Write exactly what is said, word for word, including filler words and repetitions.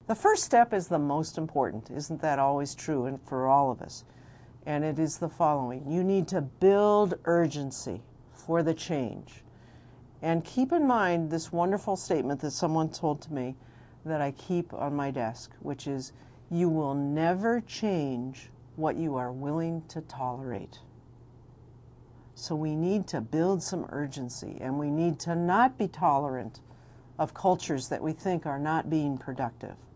The first step is the most important. Isn't that always true and for all of us? And it is the following. You need to build urgency for the change. And keep in mind this wonderful statement that someone told to me that I keep on my desk, which is, you will never change what you are willing to tolerate. So we need to build some urgency, and we need to not be tolerant of cultures that we think are not being productive.